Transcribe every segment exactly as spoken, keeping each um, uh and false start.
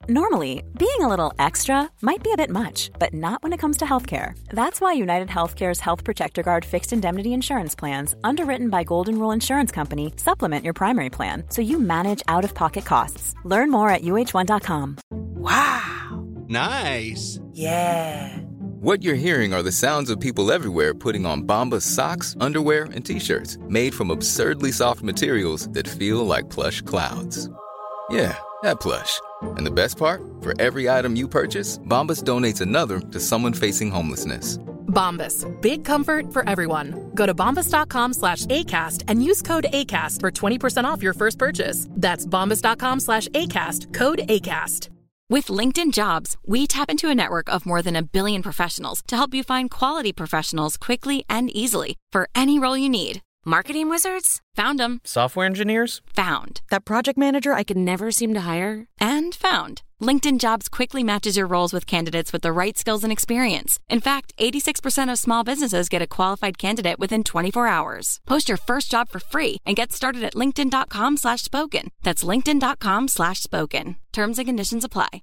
Normally, being a little extra might be a bit much, but not when it comes to healthcare. That's why United Healthcare's Health Protector Guard fixed indemnity insurance plans, underwritten by Golden Rule Insurance Company, supplement your primary plan so you manage out-of-pocket costs. Learn more at U H one dot com. Wow. Nice. Yeah. What you're hearing are the sounds of people everywhere putting on Bombas socks, underwear, and T-shirts made from absurdly soft materials that feel like plush clouds. Yeah, that plush. And the best part? For every item you purchase, Bombas donates another to someone facing homelessness. Bombas. Big comfort for everyone. Go to bombas.com slash ACAST and use code ACAST for twenty percent off your first purchase. That's bombas.com slash ACAST. Code ACAST. With LinkedIn Jobs, we tap into a network of more than a billion professionals to help you find quality professionals quickly and easily for any role you need. Marketing wizards? Found them. Software engineers? Found. That project manager I could never seem to hire? And found. LinkedIn Jobs quickly matches your roles with candidates with the right skills and experience. In fact, eighty-six percent of small businesses get a qualified candidate within twenty-four hours. Post your first job for free and get started at linkedin.com slash spoken. That's linkedin.com slash spoken. Terms and conditions apply.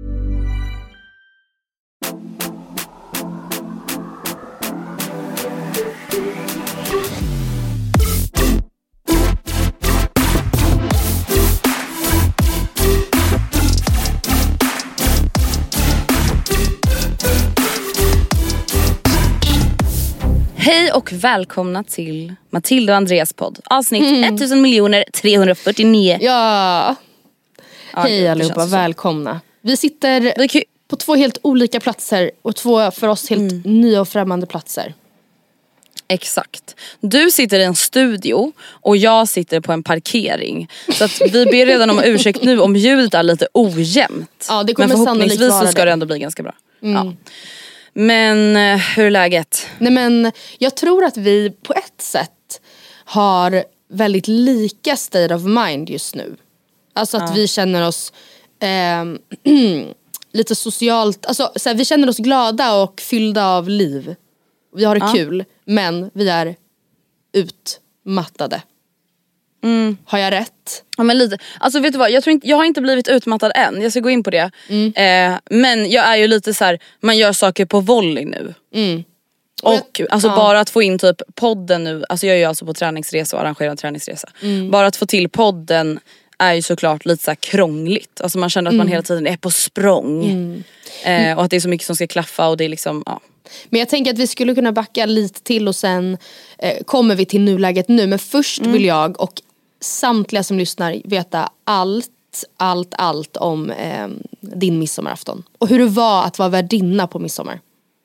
Hej och välkomna till Matilda och Andreas podd. Avsnitt mm. tusen miljoner trehundrafyrtionio. Ja. ja Hej allihopa, välkomna. Vi sitter vi på två helt olika platser och två för oss helt mm. nya och främmande platser. Exakt. Du sitter i en studio och jag sitter på en parkering. Så att vi ber redan om ursäkt nu om ljudet är lite ojämnt. Ja, det kommer men förhoppningsvis sannolikt vara så ska det. det ändå bli ganska bra. Mm. Ja. Men hur är läget? Nej men jag tror att vi på ett sätt har väldigt lika state of mind just nu. Alltså att ja. vi känner oss eh, lite socialt, alltså så här, vi känner oss glada och fyllda av liv. Vi har det ja. kul, men vi är utmattade. Mm. Har jag rätt? Ja men lite, alltså vet du vad, jag tror inte, jag har inte blivit utmattad än. Jag ska gå in på det mm. eh, men jag är ju lite så här, man gör saker på volley nu mm. Och, och alltså ja. bara att få in typ podden nu. Alltså jag är ju alltså på träningsresa och arrangerar en träningsresa mm. Bara att få till podden är ju såklart lite så här krångligt. Alltså man känner att mm. man hela tiden är på språng mm. eh, Och att det är så mycket som ska klaffa och det är liksom, ja. Men jag tänker att vi skulle kunna backa lite till och sen eh, kommer vi till nuläget nu. Men först mm. vill jag och samtliga som lyssnar veta allt, allt, allt om eh, din midsommarafton. Och hur det var att vara värdinna på midsommar.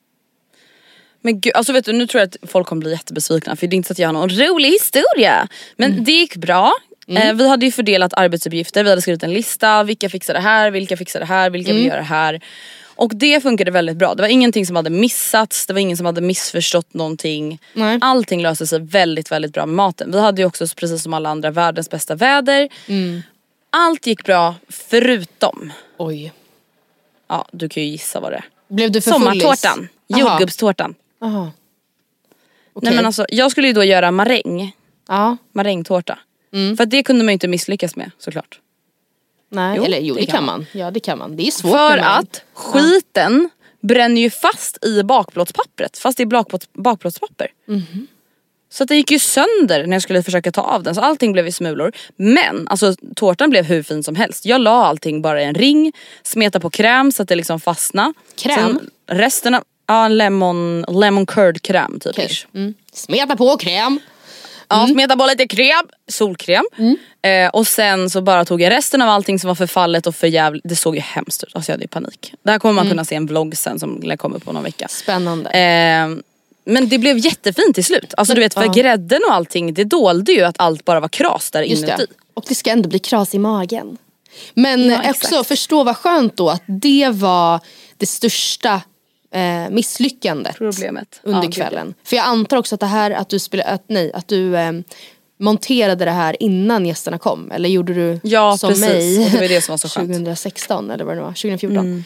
Men gud, alltså vet du, nu tror jag att folk kommer bli jättebesvikna. För det är inte så att jag har någon rolig historia. Men mm. det gick bra. Mm. eh, Vi hade ju fördelat arbetsuppgifter. Vi hade skrivit en lista, vilka fixar det här, vilka fixar det här, vilka mm. vill göra det här. Och det funkade väldigt bra. Det var ingenting som hade missats. Det var ingen som hade missförstått någonting. Nej. Allting löste sig väldigt, väldigt bra med maten. Vi hade ju också, precis som alla andra, världens bästa väder. Mm. Allt gick bra förutom. Oj. Ja, du kan ju gissa vad det är. Blev du för sommartårtan. Jordgubbstårtan. Aha. Okay. Nej men alltså, jag skulle ju då göra maräng. Ja. Marängtårta. Mm. För det kunde man ju inte misslyckas med, såklart. Nej, jo, eller jo det, det kan, kan man. man. Ja, det kan man. Det är svårt. För att skiten ja. bränner ju fast i bakplåtspappret. Fast det är bakplåts, bakplåtspapper. Mm-hmm. Så att det gick ju sönder när jag skulle försöka ta av den. Så allting blev i smulor. Men alltså tårtan blev hur fin som helst. Jag la allting bara i en ring. Smeta på kräm så att det liksom fastnade. Kräm? Sen resten av ja, lemon, lemon curd kräm typ. Okay. Mm. Smeta på kräm. Ja, mm. smeta på lite kräm, solkräm. Mm. Eh, och sen så bara tog jag resten av allting som var förfallet och för jävligt. Det såg ju hemskt ut, alltså jag hade panik. Där kommer man mm. kunna se en vlogg sen som kommer på någon vecka. Spännande. Eh, men det blev jättefint till slut. Alltså du vet, för ja. grädden och allting, det dolde ju att allt bara var kras där Just inuti. Det. Och det ska ändå bli kras i magen. Men ja, också förstå vad skönt då att det var det största Eh, misslyckandet Problemet. under ja, kvällen. Det. För jag antar också att det här att du spelade, att nej, att du eh, monterade det här innan gästerna kom, eller gjorde du ja, som precis. mig? Och det var det som var så skönt. tjugohundrasexton eller vad det var, tjugohundrafjorton.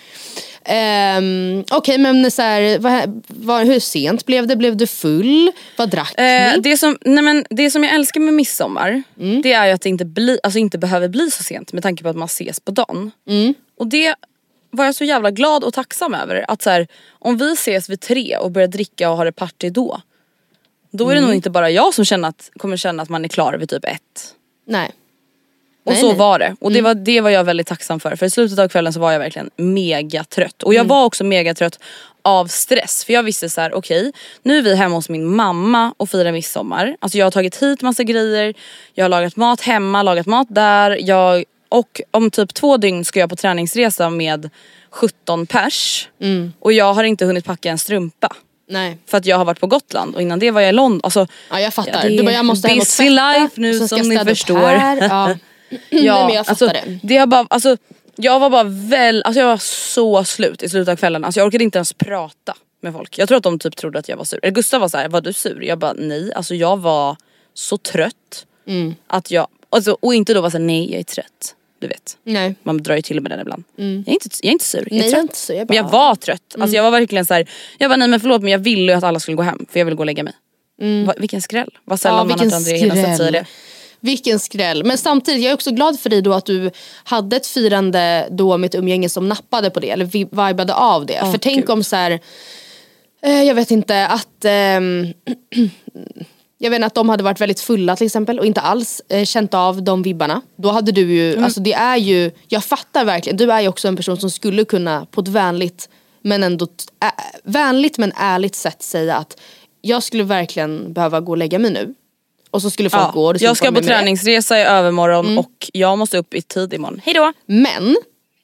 Mm. Eh, Okej, okay, men så här, vad, vad, hur sent blev det? Blev du full? Vad drack ni? Eh, det som, nej men det som jag älskar med midsommar, mm. det är ju att det inte bli, alltså inte behöver bli så sent med tanke på att man ses på dagen. Mm. Och det var jag så jävla glad och tacksam över. Att så här, om vi ses vid tre och börjar dricka och har ett party då. Då är det mm. nog inte bara jag som känner att, kommer känna att man är klar vid typ ett. Nej. Och nej, så nej. var det. Och det, mm. var, det var jag väldigt tacksam för. För i slutet av kvällen så var jag verkligen mega trött. Och jag mm. var också mega trött av stress. För jag visste så här: okej, okay, nu är vi hemma hos min mamma och firar midsommar. Alltså jag har tagit hit massa grejer. Jag har lagat mat hemma, lagat mat där. Jag, och om typ två dygn ska jag på träningsresa med sjutton pers. Mm. Och jag har inte hunnit packa en strumpa. Nej. För att jag har varit på Gotland och innan det var jag i London. Alltså, ja, jag fattar. Ja, du bara, jag måste hem och busy life nu som ni förstår. Ja. Ja, men jag alltså, det. det har bara, alltså, jag var bara väl, alltså jag var så slut i slutet av kvällen. Alltså jag orkade inte ens prata med folk. Jag tror att de typ trodde att jag var sur. Eller Gustav var så här: var du sur? Jag bara nej, alltså jag var så trött mm. att jag, alltså, och inte då var så här, nej jag är trött. Du vet. Nej. Man drar ju till med den ibland. Mm. Jag, är inte, jag är inte sur, jag är nej, trött. Jag är inte sur, jag bara... Men jag var trött. Mm. Alltså jag var verkligen så här, jag bara nej men förlåt men jag ville ju att alla skulle gå hem. För jag ville gå och lägga mig. Mm. Va, vilken skräll. Vad sällan ja, man har André hela sätt säger det. Vilken skräll. Men samtidigt, jag är också glad för dig då att du hade ett firande då med ett umgänge som nappade på det. Eller vibade av det. Oh, för tänk Gud. om så här, eh, jag vet inte, att... Eh, jag vet inte, att de hade varit väldigt fulla till exempel och inte alls eh, känt av de vibbarna. Då hade du ju, mm. alltså det är ju, jag fattar verkligen, du är ju också en person som skulle kunna på ett vänligt men ändå, äh, vänligt men ärligt sätt säga att jag skulle verkligen behöva gå och lägga mig nu. Och så skulle folk ja, gå. Och jag ska på träningsresa i övermorgon mm. och jag måste upp i tid imorgon. Hej då! Men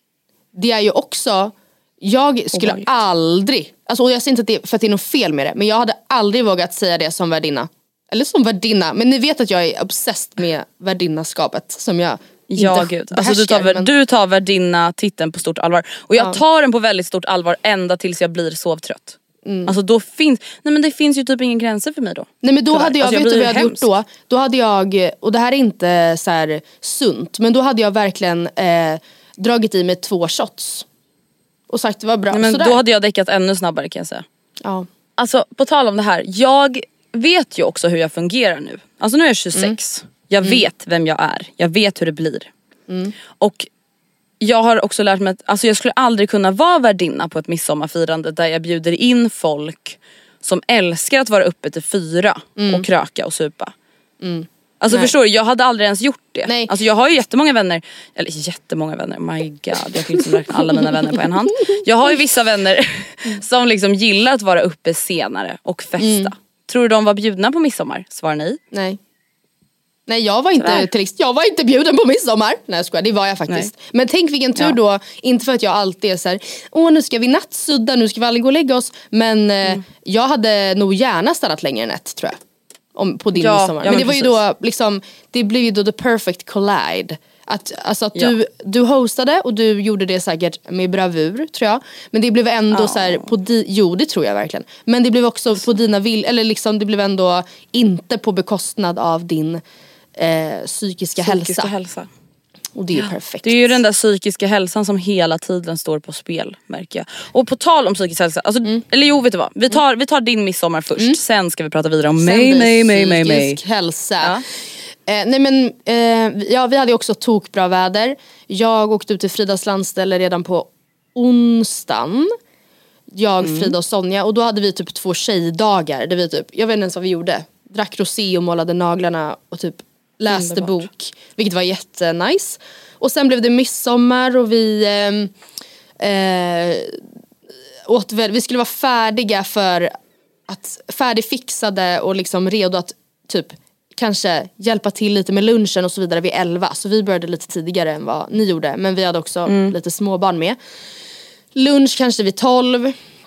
det är ju också, jag skulle oh, aldrig, alltså, och jag säger inte att det är för att det är något fel med det, men jag hade aldrig vågat säga det som värdinna. Eller som värdinna, men ni vet att jag är obsessed med värdinnaskapet som jag ja, inte gud. Alltså, du, tar, men... du tar värdinna titeln på stort allvar. Och jag ja. tar den på väldigt stort allvar ända tills jag blir sovtrött. Mm. Alltså då finns, nej men det finns ju typ ingen gränser för mig då. Nej men då Tyvärr. hade jag, alltså, jag vet du vad jag hade gjort då? Då hade jag, och det här är inte så här sunt, men då hade jag verkligen eh, dragit i mig två shots. Och sagt det var bra. Nej, men Sådär. Då hade jag däckat ännu snabbare kan jag säga. Ja. Alltså på tal om det här, jag vet ju också hur jag fungerar nu. Alltså nu är jag tjugosex. Mm. Jag mm. vet vem jag är. Jag vet hur det blir. Mm. Och jag har också lärt mig att alltså jag skulle aldrig kunna vara värdinna på ett midsommarfirande där jag bjuder in folk som älskar att vara uppe till fyra mm. och kröka och supa. Mm. Alltså Nej. förstår du, jag hade aldrig ens gjort det. Nej. Alltså jag har ju jättemånga vänner, eller jättemånga vänner, my god, jag kan liksom räkna alla mina vänner på en hand. Jag har ju vissa vänner som liksom gillar att vara uppe senare och festa. Mm. Tror du de var bjudna på midsommar? Svar nej. Nej. Nej, jag var inte till, jag var inte bjuden på midsommar. Nej, jag skojar, det var jag faktiskt. Nej. Men tänk vilken tur ja. då, inte för att jag alltid är så här, åh nu ska vi nattsudda, nu ska vi aldrig gå och lägga oss. Men mm. eh, jag hade nog gärna stannat längre än ett, tror jag. Om, på din ja, midsommar. Men, men det var precis. ju då, liksom, det blev ju då the perfect collide. Att, alltså att ja. du, du hostade och du gjorde det säkert med bravur, tror jag. Men det blev ändå oh. så här, på di- jo det tror jag verkligen. Men det blev också på dina vill, eller liksom det blev ändå inte på bekostnad av din eh, psykiska, psykiska hälsa. hälsa. Och det är ju perfekt. Det är ju den där psykiska hälsan som hela tiden står på spel, märker jag. Och på tal om psykisk hälsa, alltså, mm. eller jo vet du vad, vi tar, vi tar din midsommar först. Mm. Sen ska vi prata vidare om mig, mig, mig, mig, mig. Psykisk hälsa. Ja. Eh, nej men, eh, ja, vi hade också tokbra väder. Jag åkte ut till Fridas landställe redan på onsdagen. Jag, mm. Frida och Sonja. Och då hade vi typ två tjejdagar. Där vi typ, jag vet inte ens vad vi gjorde. Drack rosé och målade naglarna och typ läste Underbart. bok. Vilket var jättenice. Och sen blev det midsommar och vi eh, eh, åt väl, vi skulle vara färdiga för att färdigfixade och liksom redo att typ kanske hjälpa till lite med lunchen och så vidare vid elva. Så vi började lite tidigare än vad ni gjorde. Men vi hade också mm. lite småbarn med. Lunch kanske vid tolv.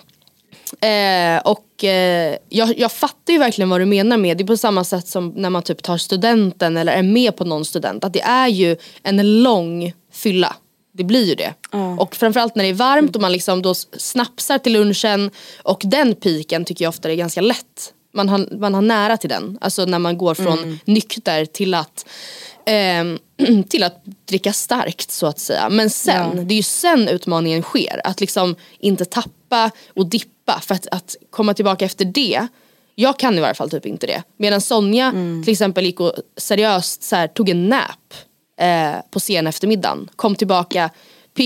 Eh, och eh, jag, jag fattar ju verkligen vad du menar med. Det är på samma sätt som när man typ tar studenten eller är med på någon student. Att det är ju en lång fylla. Det blir ju det. Mm. Och framförallt när det är varmt och man liksom då snapsar till lunchen. Och den piken tycker jag ofta är ganska lätt. Man har, man har nära till den. Alltså när man går från mm. nykter till att eh, till att dricka starkt så att säga. Men sen, ja. det är ju sen utmaningen sker. Att liksom inte tappa och dippa. För att, att komma tillbaka efter det. Jag kan i varje fall typ inte det. Medan Sonja mm. till exempel gick och seriöst så här, tog en nap eh, på sen eftermiddagen. Kom tillbaka pigg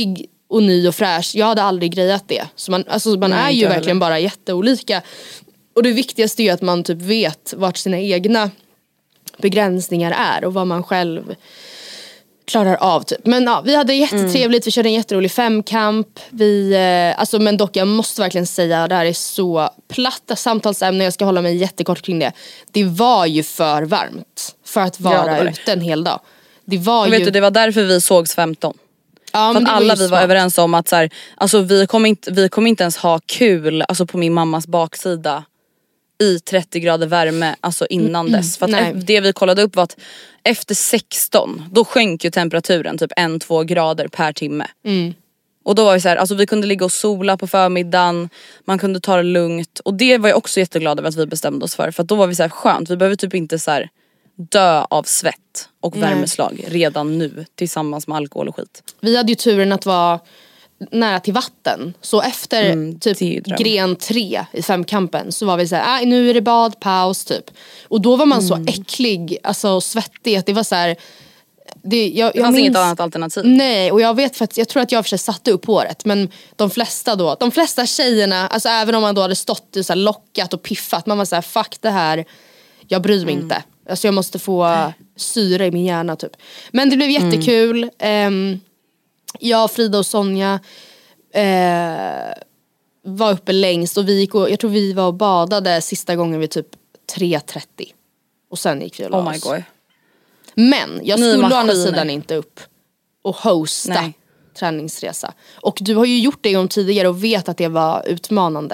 och ny och fräsch. Jag hade aldrig grejat det. Så man, alltså, man Nej, är ju inte verkligen heller. bara jätteolika. Och det viktigaste är ju att man typ vet vart sina egna begränsningar är och vad man själv klarar av typ. Men ja, vi hade jättetrevligt, mm. vi körde en jätterolig femkamp. Vi, eh, alltså, men dock jag måste verkligen säga, det här är så platta samtalsämnen, jag ska hålla mig jättekort kring det. Det var ju för varmt för att vara ja, ute en hel dag. Det var ju... vet du, det var därför vi sågs femton. Ja, för att alla var vi var överens om att så här, alltså, vi kommer inte, vi kommer inte ens ha kul alltså, på min mammas baksida i trettio grader värme alltså innan mm, dess. För att nej. det vi kollade upp var att efter sexton då sjönk ju temperaturen typ en till två grader per timme. Mm. Och då var vi så här, alltså vi kunde ligga och sola på förmiddagen, man kunde ta det lugnt. Och det var jag också jätteglad över att vi bestämde oss för. För att då var vi så här, skönt, vi behöver typ inte så här dö av svett och nej. Värmeslag redan nu tillsammans med alkohol och skit. Vi hade ju turen att vara nära till vatten. Så efter mm, typ gren tre i femkampen så var vi så här, äh, nu är det badpaus typ. Och då var man mm. så äcklig, alltså svettig, att det var så här, det, jag, det fanns minns, inget annat alternativ. Nej, och jag vet för att jag tror att jag för sig satte upp håret, men de flesta då, de flesta tjejerna, alltså även om man då hade stått och så här lockat och piffat, man var så här, fuck det här, jag bryr mig mm. inte. Alltså jag måste få syre i min hjärna typ. Men det blev jättekul. Mm. Um, jag, Frida och Sonja eh, var uppe längst och vi gick och, jag tror vi var och badade sista gången vid typ tre trettio. Och sen gick vi och la oh my oss. God. Men jag Ni skulle å andra maskiner. sidan inte upp och hosta Nej. träningsresa. Och du har ju gjort det en gång tidigare och vet att det var utmanande.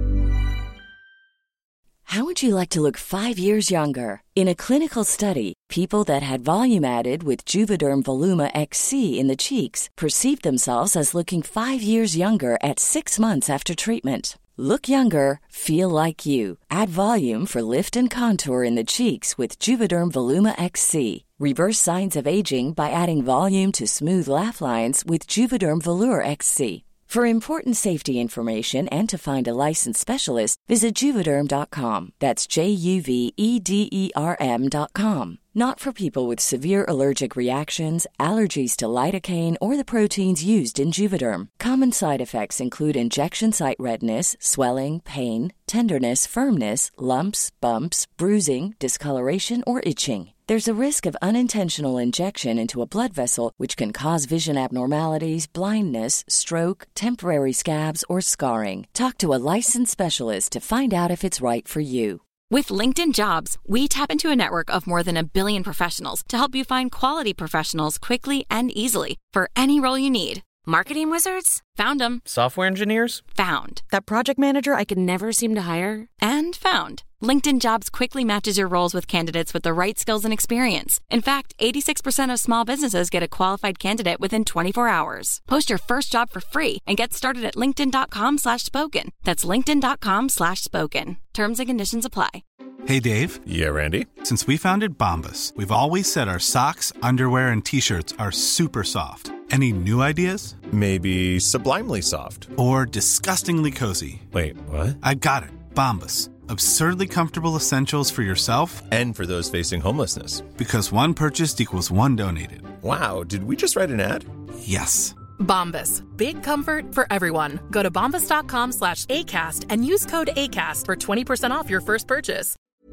How would you like to look five years younger? In a clinical study, people that had volume added with Juvederm Voluma X C in the cheeks perceived themselves as looking five years younger at six months after treatment. Look younger, feel like you. Add volume for lift and contour in the cheeks with Juvederm Voluma X C. Reverse signs of aging by adding volume to smooth laugh lines with Juvederm Volure X C. For important safety information and to find a licensed specialist, visit Juvederm dot com. That's J U V E D E R M dot com. Not for people with severe allergic reactions, allergies to lidocaine, or the proteins used in Juvederm. Common side effects include injection site redness, swelling, pain, tenderness, firmness, lumps, bumps, bruising, discoloration, or itching. There's a risk of unintentional injection into a blood vessel, which can cause vision abnormalities, blindness, stroke, temporary scabs, or scarring. Talk to a licensed specialist to find out if it's right for you. With LinkedIn Jobs, we tap into a network of more than a billion professionals to help you find quality professionals quickly and easily for any role you need. Marketing wizards? Found them. Software engineers? Found. That project manager I could never seem to hire? And found. LinkedIn Jobs quickly matches your roles with candidates with the right skills and experience. In fact, eighty-six percent of small businesses get a qualified candidate within twenty-four hours. Post your first job for free and get started at linkedin dot com slash spoken. That's linkedin dot com slash spoken. Terms and conditions apply. Hey, Dave. Yeah, Randy. Since we founded Bombas, we've always said our socks, underwear, and T-shirts are super soft. Any new ideas? Maybe sublimely soft. Or disgustingly cozy. Wait, what? I got it. Bombas. Absurdly comfortable essentials for yourself and for those facing homelessness. Because one purchased equals one donated. Wow, did we just write an ad? Yes. Bombas. Big comfort for everyone. Go to bombas dot com slash ACAST and use code ACAST for twenty percent off your first purchase.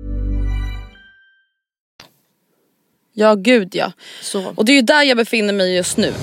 Ja, gud ja. Så. Och det är ju där jag befinner mig just nu.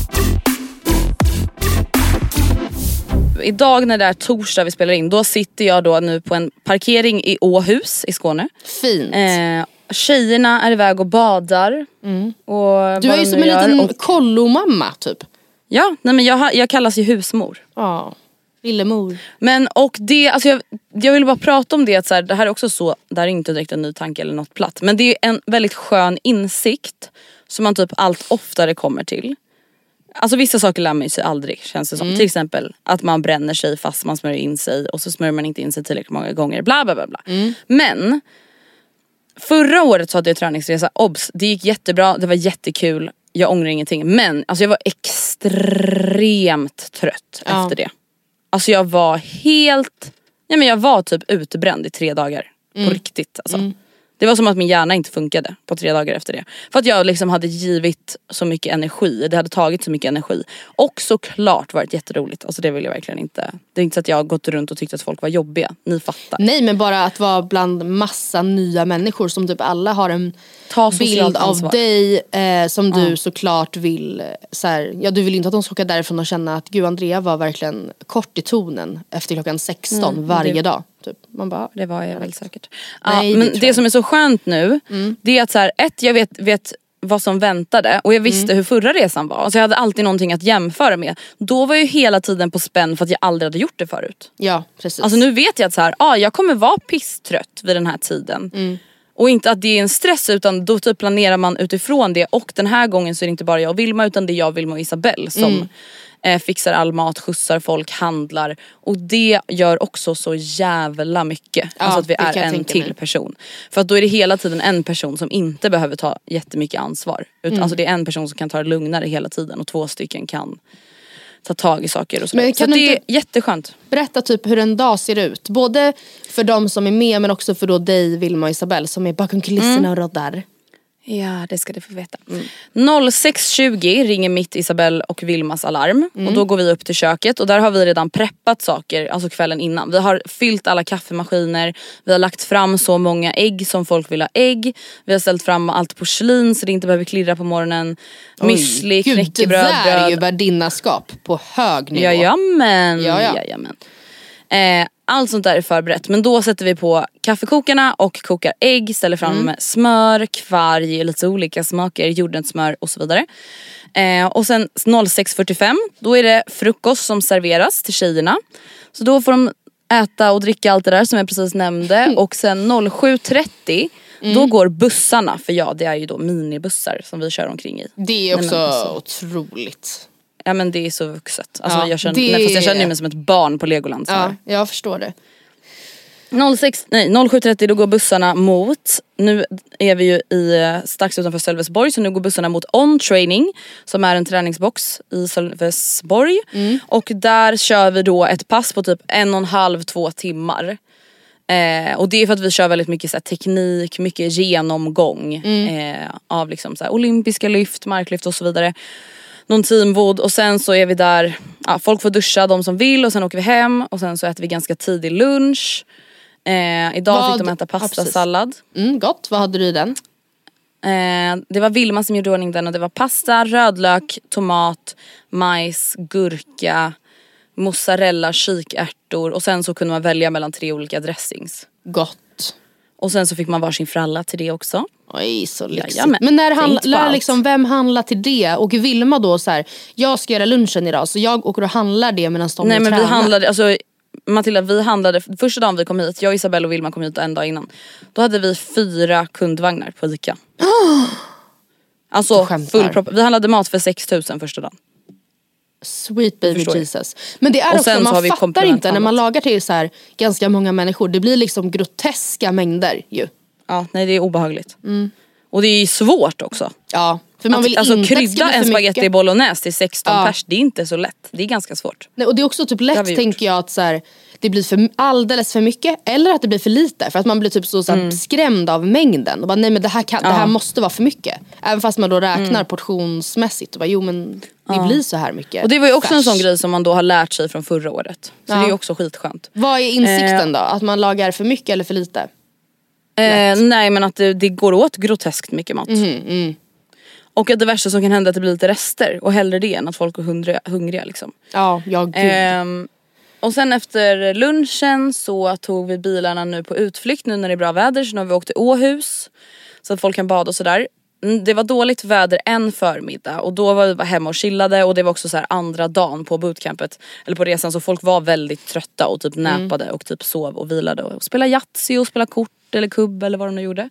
Idag när det är torsdag vi spelar in, då sitter jag då nu på en parkering i Åhus i Skåne. Fint. Eh, tjejerna är iväg och badar. Mm. Och du är ju som en liten och... kollomamma typ. Ja, nej men jag, jag kallas ju husmor. Ja, lillemor. Men och det, alltså jag, jag vill bara prata om det att så här, det här är också så, det här är inte direkt en ny tanke eller något platt. Men det är en väldigt skön insikt som man typ allt oftare kommer till. Alltså vissa saker lär man sig aldrig, känns det som. Mm. Till exempel att man bränner sig fast man smörjer in sig och så smörjer man inte in sig tillräckligt många gånger. Bla bla bla bla. Mm. Men förra året så hade jag träningsresa. Obs, det gick jättebra, det var jättekul. Jag ångrar ingenting. Men alltså jag var extremt trött ja. efter det. Alltså jag var helt... Nej men jag var typ utbränd i tre dagar. Mm. På riktigt alltså. Mm. Det var som att min hjärna inte funkade på tre dagar efter det. För att jag liksom hade givit så mycket energi. Det hade tagit så mycket energi. Och såklart varit jätteroligt. Alltså det vill jag verkligen inte. Det är inte så att jag har gått runt och tyckt att folk var jobbiga. Ni fattar. Nej, men bara att vara bland massa nya människor som typ alla har en bild av dig eh, som du ja. såklart vill så här, ja, du vill inte att de ska åka därifrån och känna att gud, Andrea var verkligen kort i tonen efter klockan sexton mm, varje det, dag typ. Man bara, det var jag väl säkert. Nej, ja, men det, det som är så skönt nu mm. det är att så här, ett, jag vet, vet vad som väntade och jag visste mm. hur förra resan var. Alltså jag hade alltid någonting att jämföra med. Då var jag ju hela tiden på spänn för att jag aldrig hade gjort det förut. Ja, precis. Alltså nu vet jag att så här, ah, jag kommer vara pisstrött vid den här tiden. Mm. Och inte att det är en stress, utan då typ planerar man utifrån det. Och den här gången så är det inte bara jag och Vilma, utan det är jag, Vilma och Isabelle som mm. eh, fixar all mat, skjutsar folk, handlar. Och det gör också så jävla mycket. Ja, alltså att vi är en till mig. person. För att då är det hela tiden en person som inte behöver ta jättemycket ansvar. Utan mm. alltså det är en person som kan ta det lugnare hela tiden. Och två stycken kan ta tag i saker och så. Men så det är jätteskönt. Berätta typ hur en dag ser ut. Både för de som är med, men också för då dig, Vilma och Isabelle, som är bakom kulisserna mm. och roddar. Ja, det ska du få veta. Mm. sex tjugo ringer mitt Isabelle och Vilmas alarm. Mm. Och då går vi upp till köket. Och där har vi redan preppat saker, alltså kvällen innan. Vi har fyllt alla kaffemaskiner. Vi har lagt fram så många ägg som folk vill ha ägg. Vi har ställt fram allt porslin så det inte behöver klirra på morgonen. Müsli, knäckebröd. Det där är ju värdinnaskap på hög nivå. Jajamän. Jaja. Jajamän. Eh, allt sånt där är förberett. Men då sätter vi på kaffekokarna och kokar ägg. Ställer fram mm. smör, kvarg, lite olika smaker, jordnötssmör och så vidare. eh, Och sen sex fyrtiofem då är det frukost som serveras till tjejerna. Så då får de äta och dricka allt det där som jag precis nämnde. mm. Och sen sju trettio mm. då går bussarna. För ja, det är ju då minibussar som vi kör omkring i. Det är också Nej, otroligt. Ja, men det är så vuxet. Alltså ja, jag känner, det... nej, fast jag känner mig som ett barn på Legoland. Ja, jag förstår det. sex, nej, sju trettio då går bussarna mot, nu är vi ju i strax utanför Sölvesborg, så nu går bussarna mot On Training, som är en träningsbox i Sölvesborg. Mm. Och där kör vi då ett pass på typ en och en halv, två timmar. Eh, och det är för att vi kör väldigt mycket så här, teknik, mycket genomgång mm. eh, av liksom, så här, olympiska lyft, marklyft och så vidare. Någon teamvod och sen så är vi där, ja, folk får duscha, de som vill, och sen åker vi hem och sen så äter vi ganska tidig lunch. eh, Idag Vad? fick de äta pastasallad. ja, mm, Gott, vad hade du i den? eh, Det var Vilma som gjorde ordning den. Och det var pasta, rödlök, tomat, majs, gurka, mozzarella, kikärtor. Och sen så kunde man välja mellan tre olika dressings. Gott. Och sen så fick man varsin fralla till det också. Oj, så lyxigt. Ja, men men när handlar liksom, vem handlar till det? Och Vilma då så här, jag ska göra lunchen idag, så jag åker och handlar det medan de Nej, men tränar. vi handlade, alltså Matilda, vi handlade första dagen vi kom hit, jag, Isabelle och Vilma kom hit en dag innan. Då hade vi fyra kundvagnar på Ica. Oh! Alltså full propp. Vi handlade mat för sex tusen första dagen. Sweet baby Jesus. Men det är också, man fattar inte när man lagar till så här ganska många människor. Det blir liksom groteska mängder ju. Ja, nej, det är obehagligt. Mm. Och det är svårt också. Ja, för man vill alltså inte krydda en spagetti bolognese till sexton ja. pers, det är inte så lätt. Det är ganska svårt. Nej, och det är också typ lätt, tänker jag, att så här, det blir för alldeles för mycket eller att det blir för lite, för att man blir typ så, så här, mm. skrämd av mängden och bara, nej men det här, kan, ja. det här måste vara för mycket. Även fast man då räknar mm. portionsmässigt och bara, jo men det ja. blir så här mycket. Och det var ju också färs. en sån grej som man då har lärt sig från förra året. Så ja. det är ju också skitskönt. Vad är insikten eh. då? Att man lagar för mycket eller för lite? Eh, nej, men att det, det går åt groteskt mycket mat. Mm, mm. Och att det värsta som kan hända är att det blir lite rester. Och hellre det än att folk är hungriga, hungriga liksom. Ja, ja gud. Eh, och sen efter lunchen så tog vi bilarna nu på utflykt. Nu när det är bra väder, så nu har vi åkt till Åhus, så att folk kan bada och sådär. Det var dåligt väder en förmiddag och då var vi hemma och chillade. Och det var också så här andra dagen på bootcampet, eller på resan, så folk var väldigt trötta och typ näpade mm. och typ sov och vilade och spelade Yatzy och spelade kort eller kubb eller vad de nu gjorde.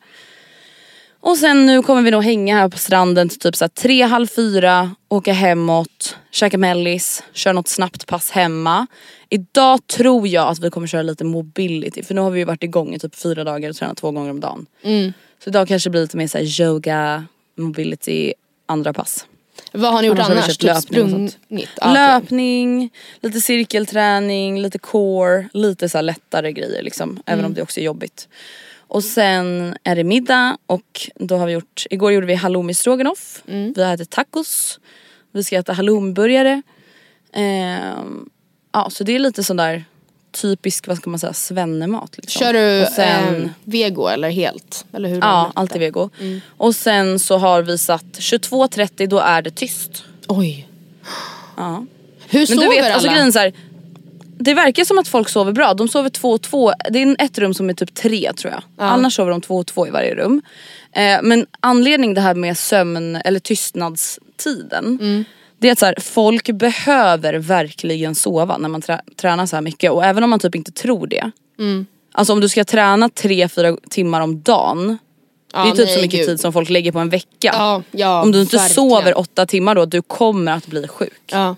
Och sen nu kommer vi nog hänga här på stranden till typ så här tre, halv fyra, åka hemåt, käka mellis, köra något snabbt pass hemma. Idag tror jag att vi kommer köra lite mobility, för nu har vi ju varit igång i typ fyra dagar och tränat två gånger om dagen. Mm. Så idag kanske blir lite mer så här yoga, mobility, andra pass. Vad har ni gjort annars? annars? Typ sprungit? Ah, löpning, lite cirkelträning, lite core, lite så här lättare grejer liksom. Mm. Även om det också är jobbigt. Och sen är det middag och då har vi gjort, igår gjorde vi halloumi stroganoff. Mm. Vi har ätit tacos. Vi ska äta halloumiburgare. Eh, ja, så det är lite sån där typisk, vad ska man säga, svennemat liksom. Kör du sen, eh, vego eller helt? Eller hur ja, alltid vego. Mm. Och sen så har vi satt tjugotvå trettio, då är det tyst. Oj. Ja. Hur Men sover du vet, alla? alltså grejen så här, det verkar som att folk sover bra. De sover två och två. Det är ett rum som är typ tre tror jag. Ja. Annars sover de två och två i varje rum. Eh, men anledning det här med sömn eller tystnadstiden. Mm. Det är att så här, folk behöver verkligen sova när man trä- tränar så här mycket. Och även om man typ inte tror det. Mm. Alltså om du ska träna tre, fyra timmar om dagen. Ja, det är typ nej, så mycket Gud. tid som folk lägger på en vecka. Ja, ja, om du inte verkligen. sover åtta timmar då, du kommer att bli sjuk. Ja.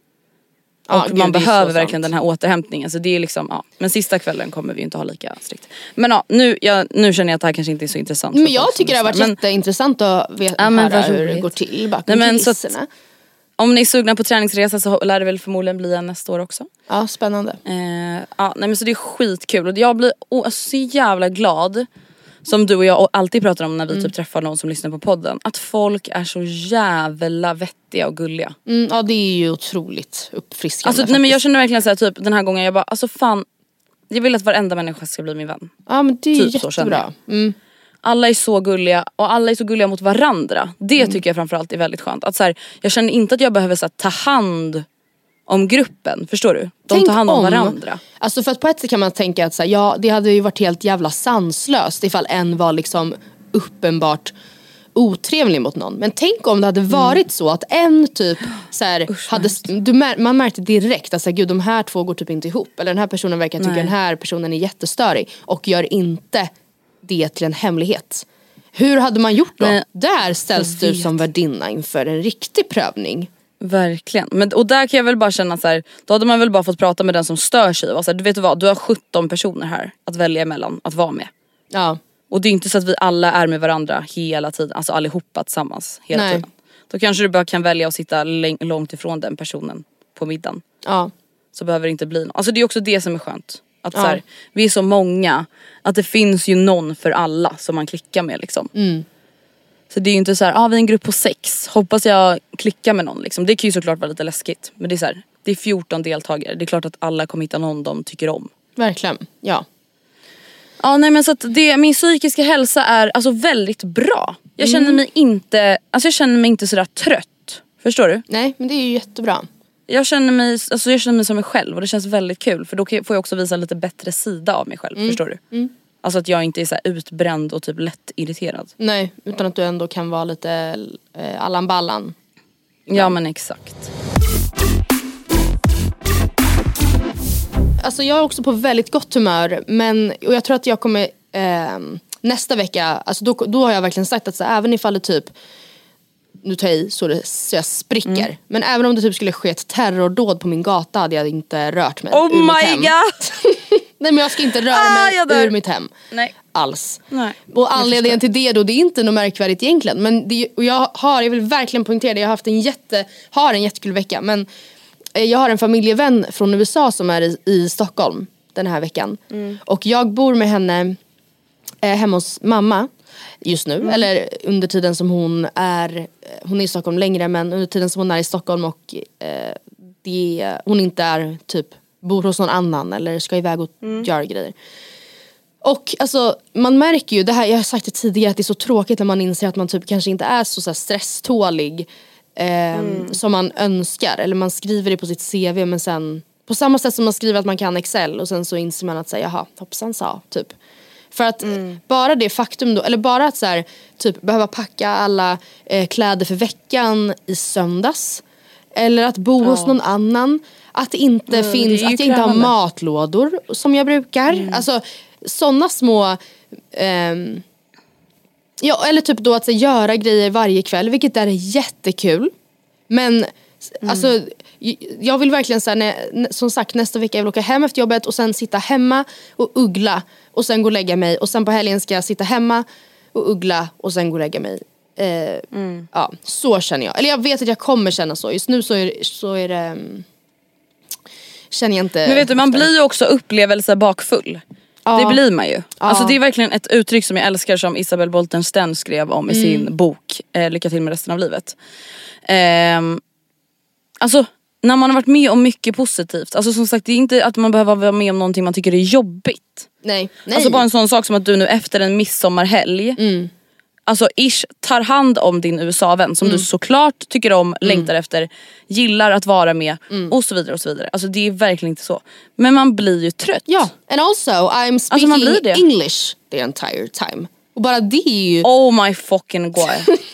Och ja, man Gud, behöver verkligen den här återhämtningen. Så det är liksom, ja. Men sista kvällen kommer vi inte ha lika strikt. Men ja, nu, jag, nu känner jag att det här kanske inte är så intressant. Men jag tycker det har varit men, jätteintressant att veta ja, höra hur det går till bakom Nej, kulisserna. Om ni är sugna på träningsresa så lär det väl förmodligen bli en nästa år också. Ja, spännande. Eh, ja, nej, men så det är skitkul. Och jag blir oh, så jävla glad. Som du och jag alltid pratar om när vi mm. typ träffar någon som lyssnar på podden. Att folk är så jävla vettiga och gulliga. Mm, ja, det är ju otroligt uppfriskande. Alltså, nej, men jag känner verkligen så här, typ den här gången jag bara, alltså fan. Jag vill att varenda människa ska bli min vän. Ja, men det är typ jättebra. Mm. Alla är så gulliga och alla är så gulliga mot varandra. Det mm. tycker jag framförallt är väldigt skönt. Att så här, jag känner inte att jag behöver så här, ta hand om gruppen, förstår du? De Tänk tar hand om, om varandra. Alltså för att på ett sätt kan man tänka att så här, ja, det hade ju varit helt jävla sanslöst ifall en var liksom uppenbart otrevlig mot någon. Men tänk om det hade varit mm. så att en typ så här, Usch, hade, du mär, man märkte direkt att så här, gud, de här två går typ inte ihop. Eller den här personen verkar tycka den här personen är jättestörig. Och gör inte det till en hemlighet. Hur hade man gjort då? Nej, där ställs du som värdinna inför en riktig prövning. Verkligen. Men, och där kan jag väl bara känna så här, då hade man väl bara fått prata med den som stör sig. Och så här, du vet vad, du har sjutton personer här att välja emellan, att vara med. Ja. Och det är inte så att vi alla är med varandra hela tiden. Alltså allihopa tillsammans hela Nej. tiden. Då kanske du bara kan välja att sitta l- långt ifrån den personen på middagen. Ja. Så behöver det inte bli något. Alltså det är också det som är skönt. Att ja. så här, vi är så många. Att det finns ju någon för alla som man klickar med liksom. Mm. Så det är ju inte så här, ah, vi är en grupp på sex. Hoppas jag klickar med någon liksom. Det kan ju såklart vara lite läskigt. Men det är så här, det är fjorton deltagare. Det är klart att alla kommer hitta någon de tycker om. Verkligen, ja. Ja, nej men så att det, min psykiska hälsa är alltså väldigt bra. Jag känner Mm. mig inte, alltså jag känner mig inte sådär trött. Förstår du? Nej, men det är ju jättebra. Jag känner mig, alltså jag känner mig som mig själv och det känns väldigt kul. För då får jag också visa en lite bättre sida av mig själv, Mm. förstår du? Mm. Alltså att jag inte är så här utbränd och typ lätt irriterad. Nej, utan att du ändå kan vara lite eh, Allan Ballan. Ja, ja men exakt. Alltså jag är också på väldigt gott humör. Men, och jag tror att jag kommer eh, nästa vecka, alltså då, då har jag verkligen sagt att så, även ifall det typ, nu tar jag i så, det, så jag spricker. Mm. Men även om det typ skulle ske ett terrordåd på min gata hade jag inte rört mig oh ur mitt hem. Oh my god! Nej, men jag ska inte röra ah, mig ur mitt hem. Nej. Alls. Nej. Och anledningen till det då, det är inte något märkvärdigt egentligen. Men det, och jag har, jag vill verkligen poängtera det, jag har haft en jätte, har en jättekul vecka. Men eh, jag har en familjevän från U S A som är i, i Stockholm den här veckan. Mm. Och jag bor med henne eh, hemma hos mamma just nu. Mm. Eller under tiden som hon är, hon är i Stockholm längre, men under tiden som hon är i Stockholm och eh, det, hon inte är typ bor hos någon annan eller ska iväg och mm. göra grejer. Och alltså man märker ju det här, jag har sagt det tidigare, att det är så tråkigt när man inser att man typ kanske inte är så, så här stresstålig eh, mm. som man önskar. Eller man skriver det på sitt C V, men sen på samma sätt som man skriver att man kan Excel och sen så inser man att säga, jaha, hoppsan sa, typ. För att mm. bara det faktum då, eller bara att så här, typ behöva packa alla eh, kläder för veckan i söndags. Eller att bo oh. hos någon annan. Att det inte mm, finns, det att jag inte har matlådor som jag brukar. Mm. Alltså sådana små ehm, ja, eller typ då att så, göra grejer varje kväll, vilket är jättekul. Men mm. alltså jag vill verkligen så här, när, som sagt, nästa vecka jag vill åka hem efter jobbet och sen sitta hemma och uggla och sen gå och lägga mig, och sen på helgen ska jag sitta hemma och uggla och sen gå och lägga mig. Eh, mm. Ja, så känner jag. Eller jag vet att jag kommer känna så. Just nu så är, så är det, känner jag inte. Men vet du, man blir ju också upplevelse bakfull. Ja. Det blir man ju. Ja. Alltså det är verkligen ett uttryck som jag älskar, som Isabel Boltenstern skrev om i mm. sin bok eh, Lycka till med resten av livet. Eh, alltså när man har varit med om mycket positivt. Alltså som sagt, det är inte att man behöver vara med om någonting man tycker är jobbigt. Nej. Nej. Alltså bara en sån sak som att du nu efter en midsommarhelg mm. alltså ish tar hand om din U S A-vän som mm. du såklart tycker om, mm. längtar efter, gillar att vara med mm. och så vidare och så vidare. Alltså det är verkligen inte så. Men man blir ju trött. Ja, and also I'm speaking alltså English the entire time. Och bara det är ju... Oh my fucking god.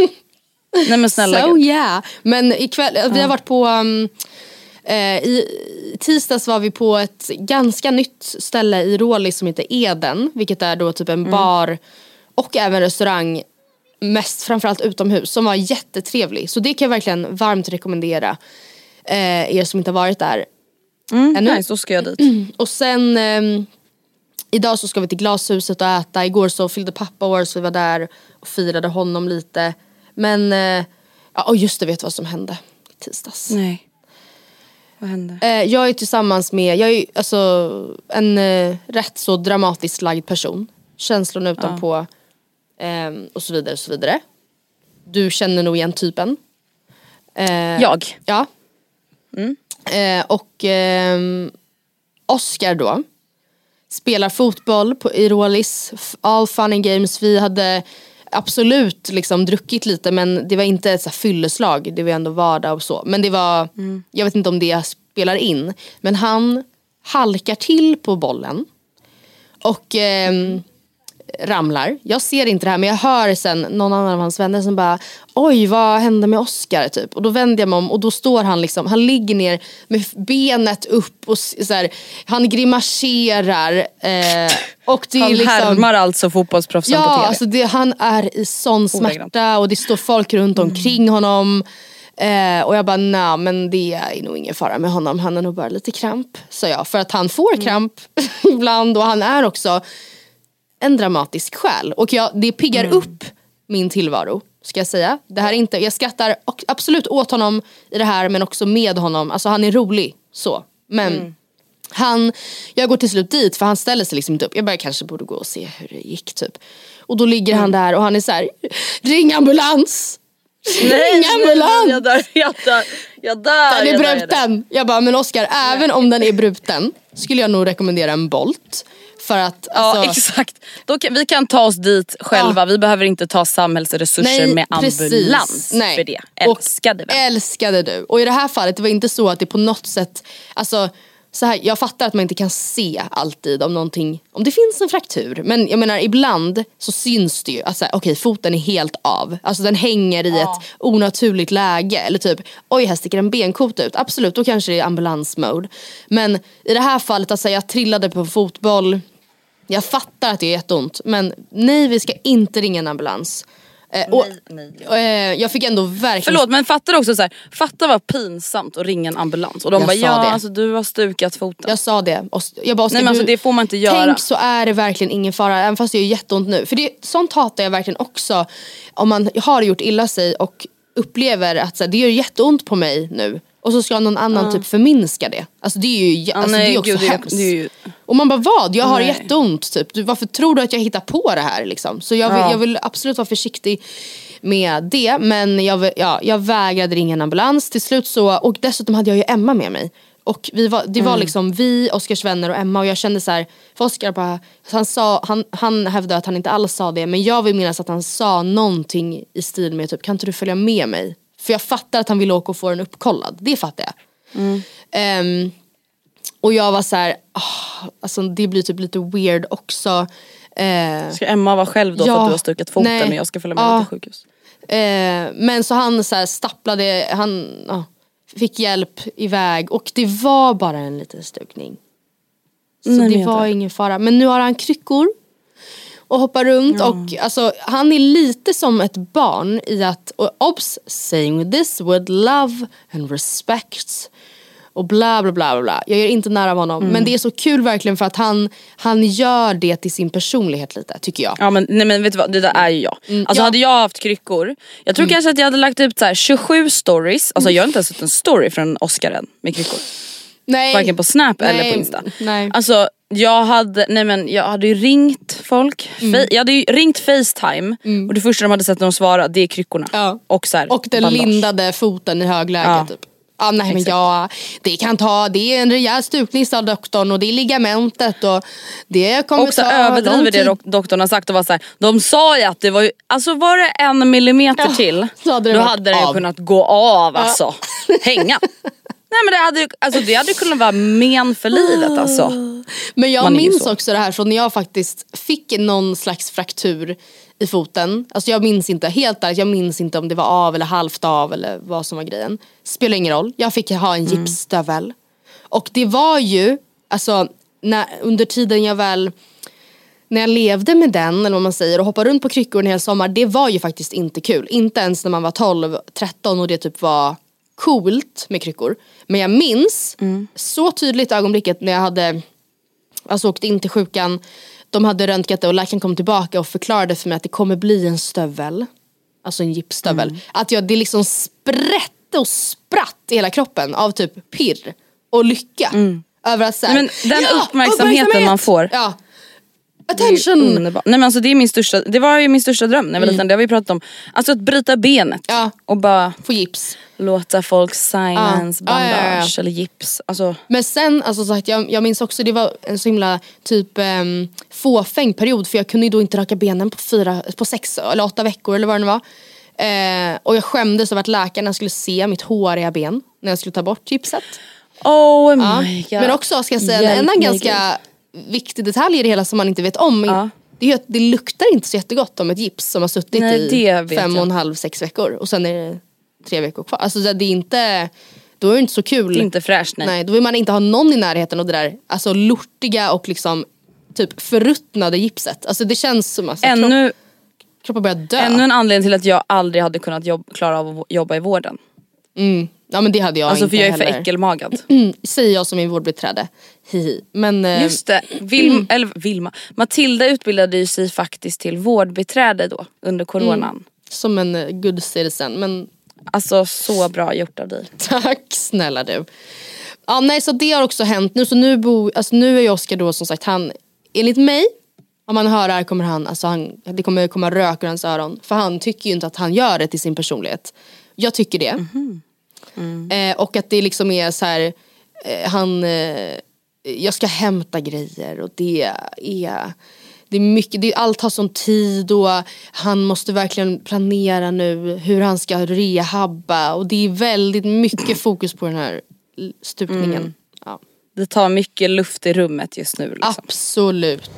Nej men snälla. So yeah. Men ikväll, uh. vi har varit på... Um, eh, i tisdags var vi på ett ganska nytt ställe i Rålis som heter Eden. Vilket är då typ en mm. bar och även restaurang. Mest framförallt utomhus, som var jättetrevlig. Så det kan jag verkligen varmt rekommendera eh, er som inte har varit där mm, ännu. Nej, så ska jag dit. Mm. Och sen eh, idag så ska vi till Glashuset och äta. Igår så fyllde pappa år, så vi var där och firade honom lite. Men eh, ja, och just det, vet vad som hände i tisdags. Nej. Vad hände? Eh, jag är tillsammans med, jag är alltså en eh, rätt så dramatiskt lagd person. Känslorna utanpå ja. Um, och så vidare och så vidare. Du känner nog igen typen. uh, Jag? Ja mm. uh, Och um, Oscar då spelar fotboll på, i Rålis. All fun and games. Vi hade absolut liksom druckit lite, men det var inte ett så här fylleslag. Det var ändå vardag och så. Men det var mm. jag vet inte om det spelar in. Men han halkar till på bollen och um, ramlar. Jag ser inte det här, men jag hör sen någon annan av hans vänner som bara, oj, vad hände med Oscar typ? Och då vänder jag mig om och då står han liksom, han ligger ner med benet upp och så här, han grimaserar eh, och det han är liksom, härmar alltså fotbollsproffsen ja, på T V. Alltså det, han är i sån smärta och det står folk runt omkring mm. honom. Eh, och jag bara, nej men det är nog ingen fara med honom, han är nog bara lite kramp, så jag, för att han får mm. kramp ibland, och han är också en dramatisk själ. Och jag, det piggar mm. upp min tillvaro, ska jag säga. Det här är inte, jag skrattar absolut åt honom i det här, men också med honom. Alltså han är rolig, så. Men mm. han, jag går till slut dit, för han ställer sig liksom inte upp. Jag bara kanske borde gå och se hur det gick typ. Och då ligger mm. han där och han är så här: ring ambulans! Nej, ring ambulans! Jag dör, jag dör, jag dör. Den är bruten. Jag bara, men Oscar, även om den är bruten skulle jag nog rekommendera en Bolt. För att, alltså... Ja, exakt. Då kan, vi kan ta oss dit själva. Ja. Vi behöver inte ta samhällsresurser Nej, med ambulans. Nej. För det älskade vi. Älskade du. Och i det här fallet, det var inte så att det på något sätt, alltså, så här, jag fattar att man inte kan se alltid om någonting, om det finns en fraktur. Men jag menar, ibland så syns det ju att okej, okay, foten är helt av. Alltså den hänger i ja. ett onaturligt läge. Eller typ, oj, här sticker en benkot ut. Absolut, då kanske det är ambulansmode. Men i det här fallet, alltså, jag trillade på fotboll. Jag fattar att det är jätteont, men nej, vi ska inte ringa en ambulans. Eh, och, nej, nej. Eh, jag fick ändå verkligen... Förlåt, men fattar också så här, fatta vad pinsamt att ringa en ambulans. Och de jag bara, ja, alltså, du har stukat foten. Jag sa det. Och jag bara, nej, men alltså, det får man inte göra. Tänk, så är det verkligen ingen fara, även fast det är jätteont nu. För det, sånt hatar jag verkligen också. Om man har gjort illa sig och upplever att så här, det gör jätteont på mig nu. Och så ska någon annan uh. typ förminska det. Alltså det är ju alltså, nej, det är också gud, hemskt. Det är ju... Och man bara, vad? Jag har nej. jätteont typ. Du, varför tror du att jag hittar på det här liksom? Så jag vill, uh. jag vill absolut vara försiktig med det. Men jag, ja, jag vägrade ringa en ambulans till slut så. Och dessutom hade jag ju Emma med mig. Och vi var, det var mm. liksom vi, Oskars vänner och Emma. Och jag kände så här, för Oskar bara, han, sa, han, han hävdade att han inte alls sa det. Men jag vill minnas att han sa någonting i stil med typ, kan inte du följa med mig? För jag fattar att han ville åka och få den uppkollad. Det fattar jag. Mm. Um, och jag var så här, oh, alltså det blir typ lite weird också. Uh, ska Emma vara själv då ja, för att du har stukat foten nej, och jag ska följa med uh, till sjukhus? Uh, men så han så här stapplade, han uh, fick hjälp iväg. Och det var bara en liten stukning. Så nej, det var ingen fara. Men nu har han kryckor. Och hoppar runt ja. och alltså, han är lite som ett barn i att, och obs, saying this with love and respect och bla bla bla bla. Jag är inte nära av honom, mm. men det är så kul verkligen för att han, han gör det till sin personlighet lite, tycker jag. Ja men, nej, men vet du vad, det där är ju jag. Mm, alltså ja. hade jag haft kryckor, jag tror mm. kanske att jag hade lagt ut så här tjugosju stories, alltså jag har inte ens sett en story från Oscar än med kryckor. Nej. Varken på Snap nej. eller på Insta. Nej. Alltså Jag hade, nej men jag hade ju ringt folk. Mm. Fa- jag hade ju ringt FaceTime. Mm. Och det första de hade sett när de svarade, det är kryckorna. Ja. Och, så här, och den bandage. Lindade foten i högläge ja. Typ. Ah, nej men ja, det kan ta, det är en rejäl stukning av doktorn och det är ligamentet och det kommer också ta överdriver det dok- doktorn har sagt och var så här, de sa ju att det var ju, alltså var det en millimeter ja, till hade det då hade det ju kunnat gå av alltså, ja. Hänga. Nej men det hade, alltså, det hade kunnat vara men för livet alltså. Men jag minns också det här från när jag faktiskt fick någon slags fraktur i foten. Alltså jag minns inte, helt ärligt, jag minns inte om det var av eller halvt av eller vad som var grejen. Spelar ingen roll, jag fick ha en gipsstövel. Mm. Och det var ju, alltså när, under tiden jag väl, när jag levde med den eller vad man säger och hoppade runt på kryckor en hel sommar, det var ju faktiskt inte kul. Inte ens när man var tolv tretton och det typ var coolt med kryckor. Men jag minns mm. så tydligt ögonblicket när jag hade alltså åkt in till sjukan. De hade röntgat det och läkaren kom tillbaka och förklarade för mig att det kommer bli en stövel. Alltså en gipsstövel. Mm. Att jag, det liksom sprätte och spratt i hela kroppen av typ pirr och lycka. Mm. Över att säga, men den ja, uppmärksamheten uppmärksamhet! Man får. Ja. Attention. Nej men alltså det är min största, det var ju min största dröm när jag var mm. liten, det har vi pratat om. Alltså att bryta benet ja. Och bara få gips. Låta folk silence, ja. bandage ja, ja, ja. Eller gips alltså. Men sen, alltså sagt, jag, jag minns också det var en så himla typ um, fåfäng period. För jag kunde ju då inte raka benen på fyra, på sex eller åtta veckor eller vad det var. uh, Och jag skämdes över att läkarna skulle se mitt håriga ben när jag skulle ta bort gipset. Oh my god. Men också ska jag säga en annan ganska viktig detalj i det hela som man inte vet om. Ja. Det är att det luktar inte så jättegott om ett gips som har suttit Nej, i fem och en halv, sex veckor. Och sen är det tre veckor kvar. Alltså det är inte, då är det inte så kul. Det är inte fräscht, nej. Nej, då vill man inte ha någon i närheten och det där, alltså lortiga och liksom typ förruttnade gipset. Alltså det känns som att ännu, kropp, kroppen börjar dö. Ännu en anledning till att jag aldrig hade kunnat jobb, klara av att jobba i vården. Mm. Ja men det hade jag alltså, inte för jag är heller. För äckelmagad. Mm, säger jag som min vårdbiträde. Hihi. Men eh, just det. Vilma, mm. eller Vilma. Matilda utbildade ju sig faktiskt till vårdbiträde då under coronan. Mm. Som en uh, good citizen. Men alltså så bra gjort av dig. Tack snälla du. Ja nej så det har också hänt nu så nu bo alltså nu är Oskar då som sagt han enligt mig om man hör det här kommer han alltså han det kommer komma rök ur hans öron för han tycker ju inte att han gör det till sin personlighet. Jag tycker det. Mm-hmm. Mm. Eh, och att det liksom är så här eh, han eh, jag ska hämta grejer och det är det är mycket, det, allt har sån tid och han måste verkligen planera nu hur han ska rehabba och det är väldigt mycket fokus på den här stupningen. Mm. Ja. Det tar mycket luft i rummet just nu liksom. Absolut.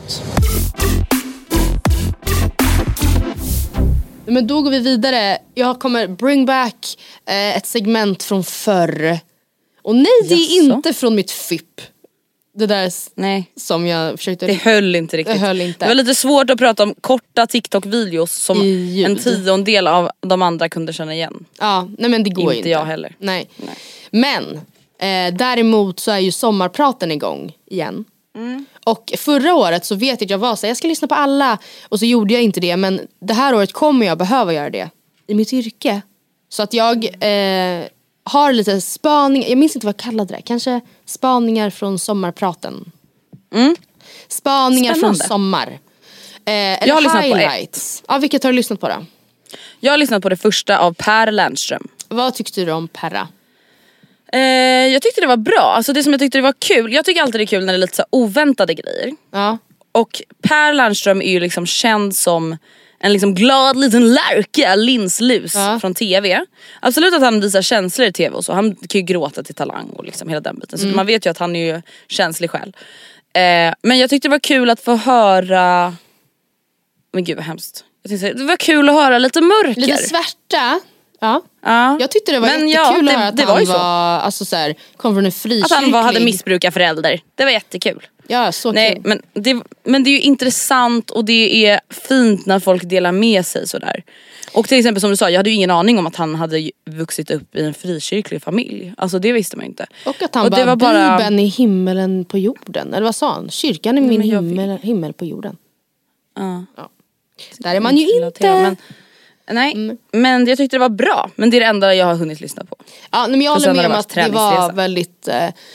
Men då går vi vidare. Jag kommer bring back eh, ett segment från förr. Och nej, det är Jaså? Inte från mitt F I P. Det där nej. Som jag försökte... Det höll inte riktigt. Det, höll inte. Det var lite svårt att prata om korta TikTok-videos som en tiondel av de andra kunde känna igen. Ja, nej men det går inte. Inte jag heller. Nej. nej. Men eh, däremot så är ju sommarpraten igång igen. Mm. Och förra året så vet jag att jag var så här, jag ska lyssna på alla. Och så gjorde jag inte det. Men det här året kommer jag behöva göra det i mitt yrke. Så att jag eh, har lite spaning. Jag minns inte vad jag kallade det. Kanske spaningar från sommarpraten. Mm. Spaningar Spännande. Från sommar. eh, Eller jag har lyssnat highlights. på ett. Ja, vilket har du lyssnat på då? Jag har lyssnat på det första av Per Lernström. Vad tyckte du om Perra? Eh, jag tyckte det var bra. Alltså det som jag tyckte det var kul. Jag tycker alltid det är kul när det är lite så oväntade grejer. Ja. Och Per Lernström är ju liksom känd som en liksom glad liten lärka, linslus ja. Från tv. Absolut att han visar känslor i tv och så. Han kan ju gråta till Talang och liksom hela den biten. Så mm. man vet ju att han är ju känslig själv. Eh, men jag tyckte det var kul att få höra... Men gud vad hemskt. Jag tyckte det var kul att höra lite mörker. Lite svärta. Ja. ja. Jag tyckte det var men jättekul ja, det, att höra att det han var, var alltså så här, kom från en frikyrklig. Att han var, hade missbrukarförälder. Det var jättekul. Ja, så Nej, kul. Men det, men det är ju intressant och det är fint när folk delar med sig sådär. Och till exempel som du sa, jag hade ju ingen aning om att han hade vuxit upp i en frikyrklig familj. Alltså det visste man inte. Och att han och bara, det var bara Bibeln i himmelen på jorden. Eller vad sa han? Kyrkan är min Nej, himmel, himmel på jorden. Ja. ja. Där är man ju inte... Men, nej, mm. men jag tyckte det var bra. Men det är det enda jag har hunnit lyssna på. Ja, men jag håller med om att det var väldigt... Eh,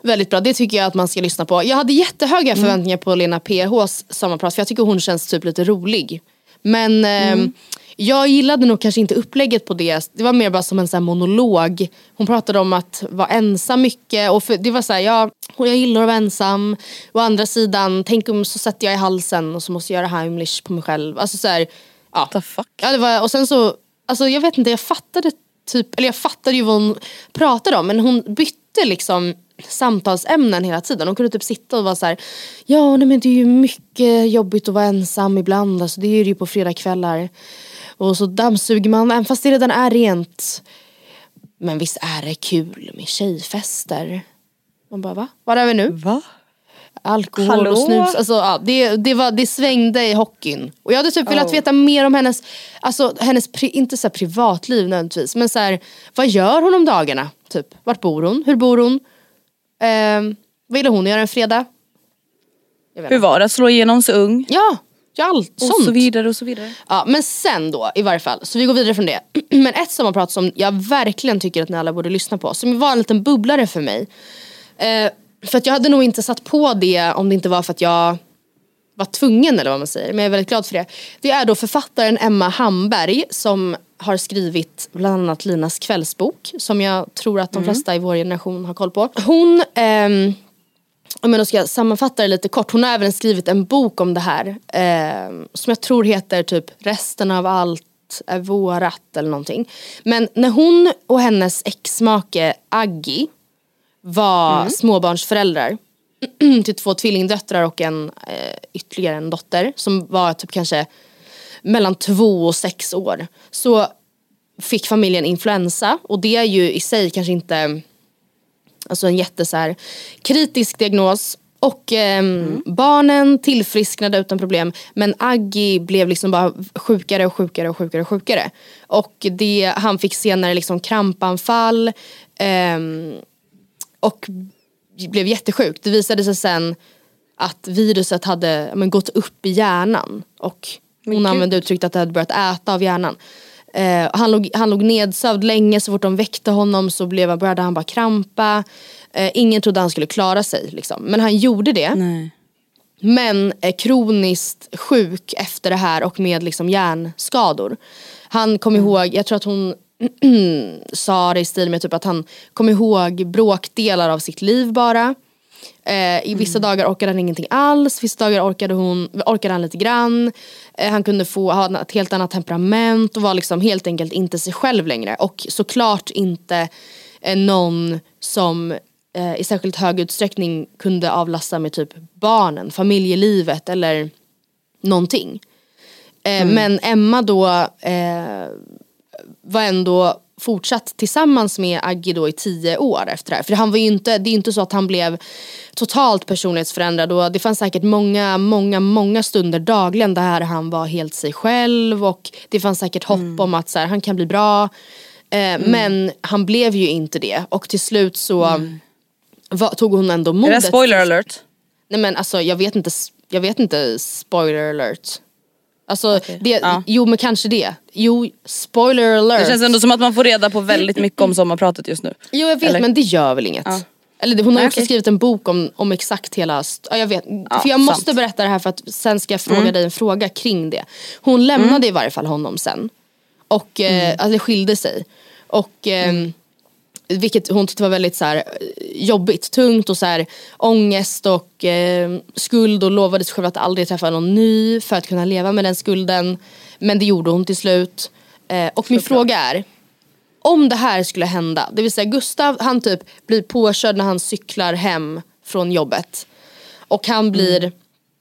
Väldigt bra, det tycker jag att man ska lyssna på. Jag hade jättehöga mm. förväntningar på Lena P H:s sommarprat, för jag tycker hon känns typ lite rolig. Men mm. eh, jag gillade nog kanske inte upplägget på det. Det var mer bara som en sån här monolog. Hon pratade om att vara ensam mycket. Och för, det var så här, ja, jag gillar att vara ensam. Å andra sidan, tänk om så sätter jag i halsen och så måste jag göra Heimlich på mig själv. Alltså så här, ja. What the fuck? Ja, det var, och sen så, alltså jag vet inte, jag fattade typ, eller jag fattade ju vad hon pratade om. Men hon bytte liksom samtalsämnen hela tiden. Hon kunde typ sitta och vara så här: ja, nej, men det är ju mycket jobbigt att vara ensam ibland. Alltså det är ju på fredagskvällar. Och så dammsuger man, även fast det redan är rent. Men visst är det kul med tjejfester. Man bara, va? Var är vi nu? Va? Alkohol Hallå? och snus. Alltså, ja, det, det, var, det svängde i hockeyn. Och jag hade typ oh. velat veta mer om hennes, alltså hennes pri, inte så här privatliv nödvändigtvis. Men så här, vad gör hon om dagarna? Typ, vart bor hon? Hur bor hon? Eh, vad ville hon göra en fredag? Hur var det att slå igenom så ung? Ja. Ja, allt och sånt. så vidare och så vidare. Ja, men sen då i varje fall, så vi går vidare från det. Men ett sommarprat som jag verkligen tycker att ni alla borde lyssna på, som var en liten bubblare för mig. Eh, för att jag hade nog inte satt på det om det inte var för att jag var tvungen, eller vad man säger. Men jag är väldigt glad för det. Det är då författaren Emma Hamberg som har skrivit bland annat Linas kvällsbok, som jag tror att de mm. flesta i vår generation har koll på. Hon... Ehm, Om jag då ska sammanfatta det lite kort. Hon har även skrivit en bok om det här. Eh, som jag tror heter typ Resten av allt är vårat eller någonting. Men när hon och hennes exmake Aggie var mm. småbarnsföräldrar till två tvillingdöttrar och en eh, ytterligare en dotter som var typ kanske mellan två och sex år, så fick familjen influensa. Och det är ju i sig kanske inte... Alltså en jätte så här kritisk diagnos. Och eh, mm. barnen tillfrisknade utan problem. Men Aggie blev liksom bara sjukare och sjukare och sjukare och sjukare. Och det, han fick senare liksom krampanfall. Eh, och blev jättesjuk. Det visade sig sen att viruset hade men, gått upp i hjärnan. Och hon men använde uttryckt att det hade börjat äta av hjärnan. Uh, han, låg, han låg nedsövd länge. Så fort de väckte honom så blev, började han bara krampa. uh, Ingen trodde han skulle klara sig liksom. Men han gjorde det. Nej. Men är uh, kroniskt sjuk efter det här. Och med liksom hjärnskador. Han kom mm. ihåg, jag tror att hon sa det i stil med typ att han kom ihåg bråkdelar av sitt liv bara. Uh, I vissa mm. dagar orkade han ingenting alls. Vissa dagar orkade, hon, orkade han lite grann. uh, Han kunde få ha ett helt annat temperament. Och var liksom helt enkelt inte sig själv längre. Och såklart inte uh, någon som uh, i särskilt hög utsträckning kunde avlasta med typ barnen, familjelivet eller någonting. uh, mm. Men Emma då uh, var ändå fortsatt tillsammans med Aggie då i tio år efter det här. För han var ju inte, det är inte så att han blev totalt personlighetsförändrad. Och det fanns säkert många, många, många stunder dagligen där han var helt sig själv. Och det fanns säkert hopp mm. om att så här, han kan bli bra. Eh, mm. Men han blev ju inte det. Och till slut så mm. var, tog hon ändå modet. Är det spoiler alert? Nej men alltså jag vet inte, jag vet inte spoiler alert. Alltså, okay. det, ja. Jo men kanske det. Jo, spoiler alert. Det känns ändå som att man får reda på väldigt mycket om sommarpratet just nu. Jo jag vet, eller? Men det gör väl inget. Ja. Eller hon har Nej, också okay. skrivit en bok om, om exakt hela st- ja, jag vet. Ja, för jag sant. måste berätta det här för att sen ska jag fråga mm. dig en fråga kring det. Hon lämnade mm. i varje fall honom sen. Och mm. eh, alltså skilde sig. Och eh, mm. vilket hon tyckte var väldigt så här jobbigt, tungt och så här ångest och eh, skuld, och lovade sig själv att aldrig träffa någon ny för att kunna leva med den skulden. Men det gjorde hon till slut. Eh, och min fråga är, om det här skulle hända, det vill säga Gustav, han typ blir påkörd när han cyklar hem från jobbet. Och han blir mm.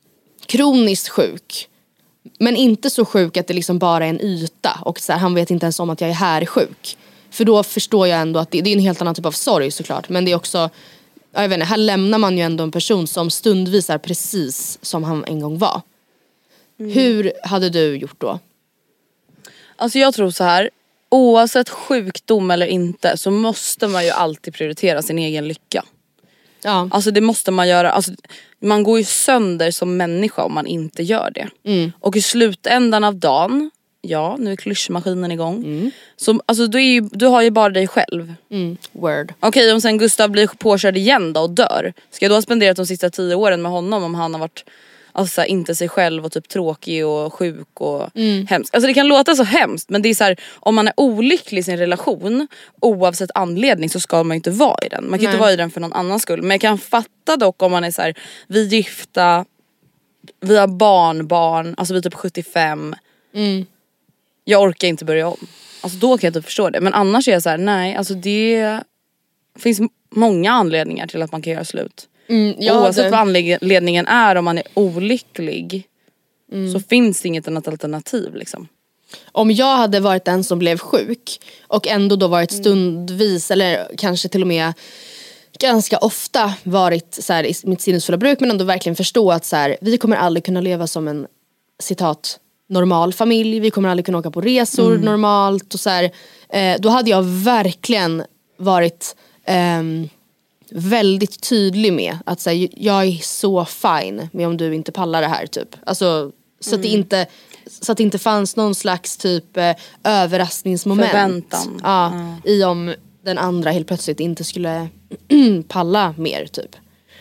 kroniskt sjuk. Men inte så sjuk att det liksom bara är en yta. Och så här, han vet inte ens om att jag är här sjuk. För då förstår jag ändå att det, det är en helt annan typ av sorg såklart. Men det är också, jag vet inte, här lämnar man ju ändå en person som stundvis är precis som han en gång var. Mm. Hur hade du gjort då? Alltså jag tror så här, oavsett sjukdom eller inte så måste man ju alltid prioritera sin egen lycka. Ja. Alltså det måste man göra. Alltså, man går ju sönder som människa om man inte gör det. Mm. Och i slutändan av dagen ja, nu är klyschmaskinen igång. Mm. Så, alltså, du, är ju, du har ju bara dig själv. Mm. Word. Okej, okay, om sen Gustav blir påkörd igen då och dör. Ska jag då ha spenderat de sista tio åren med honom om han har varit alltså, inte sig själv och typ tråkig och sjuk och mm. hemsk. Alltså det kan låta så hemskt, men det är så här, om man är olycklig i sin relation oavsett anledning så ska man inte vara i den. Man kan Nej. inte vara i den för någon annans skull. Men jag kan fatta dock om man är så här, vi är gifta, vi har barn, barn, alltså vi är typ sjuttiofem. Mm. Jag orkar inte börja om. Alltså då kan jag inte förstå det. Men annars är jag så här, nej, alltså det finns många anledningar till att man kan göra slut. Mm, oavsett det. Vad anledningen är, om man är olycklig mm. så finns det inget annat alternativ liksom. Om jag hade varit den som blev sjuk och ändå då varit stundvis mm. eller kanske till och med ganska ofta varit så här, i mitt sinnesfulla bruk, men ändå verkligen förstå att så här, vi kommer aldrig kunna leva som en citat normal familj, vi kommer aldrig kunna åka på resor mm. normalt och så här, eh, då hade jag verkligen varit ehm, väldigt tydlig med att så här, jag är så fine med om du inte pallar det här typ. Alltså så mm. att det inte så att det inte fanns någon slags typ eh, överraskningsmoment. Förväntan. Ja, mm. i om den andra helt plötsligt inte skulle palla mer typ.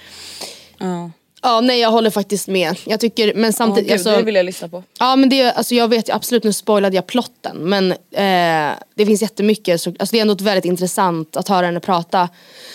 Ja. Ja, nej, jag håller faktiskt med. Jag tycker, men samtidigt... Oh, Gud, alltså, det vill jag lyssna på. Ja, men det, alltså, jag vet absolut, nu spoilade jag plotten. Men eh, det finns jättemycket. Så, alltså, det är ändå väldigt intressant att höra henne prata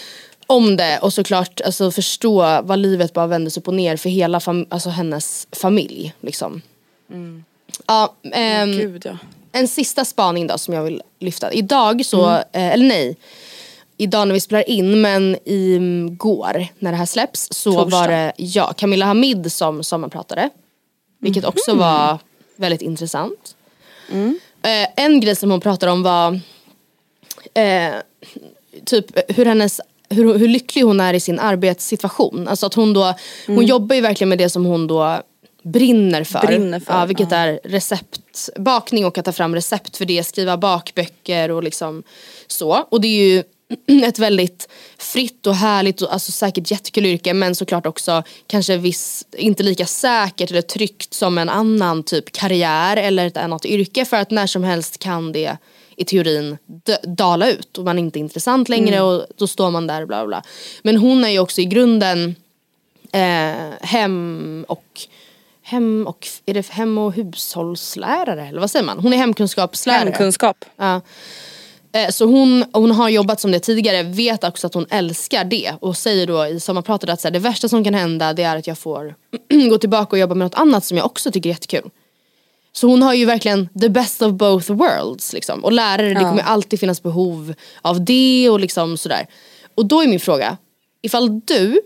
om det. Och såklart alltså, förstå vad livet bara vändes upp och ner för hela fam- alltså, hennes familj. Liksom. Mm. Ja, ehm, oh, Gud, ja. En sista spaning då som jag vill lyfta. Idag så, mm. eh, eller nej... Idag när vi spelar in, men i går när det här släpps så Torsdag. var det ja, Camilla Hamid som sommarpratade. Vilket mm. också var väldigt intressant. Mm. Eh, en grej som hon pratade om var eh, typ hur hennes hur, hur lycklig hon är i sin arbetssituation. Alltså att hon då, mm. hon jobbar ju verkligen med det som hon då brinner för. Brinner för ja, vilket ja. är receptbakning och att ta fram recept för det, skriva bakböcker och liksom så. Och det är ju ett väldigt fritt och härligt och alltså säkert jättekul yrke, men såklart också kanske viss, inte lika säkert eller tryggt som en annan typ karriär eller ett annat yrke, för att när som helst kan det i teorin d- dala ut och man är inte intressant längre mm. och då står man där bla bla. Men hon är ju också i grunden eh, hem och hem och är det hem- och hushållslärare eller vad säger man? Hon är hemkunskapslärare. Hemkunskap. Ja. Så hon, hon har jobbat som det tidigare, vet också att hon älskar det och säger då i sommarpratet att så här, det värsta som kan hända det är att jag får gå tillbaka och jobba med något annat som jag också tycker är jättekul. Så hon har ju verkligen the best of both worlds liksom. Och lärare, ja. det kommer alltid finnas behov av det och liksom sådär. Och då är min fråga, ifall du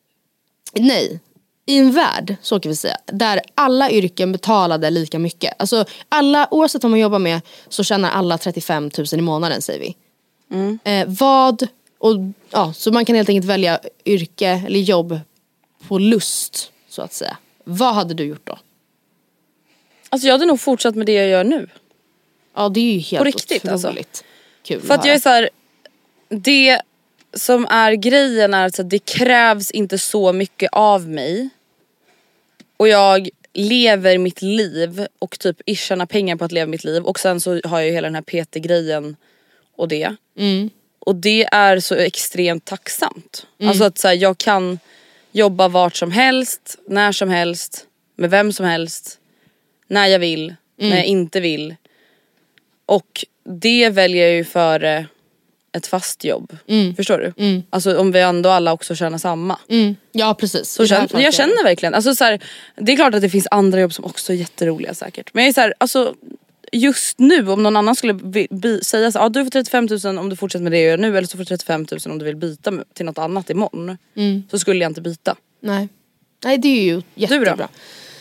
nej i en värld, så kan vi säga, där alla yrken betalade lika mycket. Alltså alla, oavsett vad man jobbar med, så tjänar alla trettiofem tusen i månaden, säger vi. Mm. Eh, vad, och ja, så man kan helt enkelt välja yrke eller jobb på lust, så att säga. Vad hade du gjort då? Alltså jag hade nog fortsatt med det jag gör nu. Ja, det är ju helt på riktigt, otroligt alltså. Kul. För att jag är så här, det som är grejen är att det krävs inte så mycket av mig. Och jag lever mitt liv och typ tjänar pengar på att leva mitt liv. Och sen så har jag ju hela den här P T-grejen och det. Mm. Och det är så extremt tacksamt. Mm. Alltså att så här, jag kan jobba vart som helst, när som helst, med vem som helst, när jag vill, mm. när jag inte vill. Och det väljer jag ju före ett fast jobb. Mm. Förstår du? Mm. Alltså om vi ändå alla också känner samma. Mm. Ja, precis. Så känner, jag känner verkligen. Alltså, så här, det är klart att det finns andra jobb som också är jätteroliga säkert. Men jag är så här, alltså, just nu om någon annan skulle bi- bi- säga så ja, du får trettiofem tusen om du fortsätter med det jag gör nu, eller så får du trettiofem tusen om du vill byta till något annat imorgon. Mm. Så skulle jag inte byta. Nej. Nej, det är ju jättebra. Du då?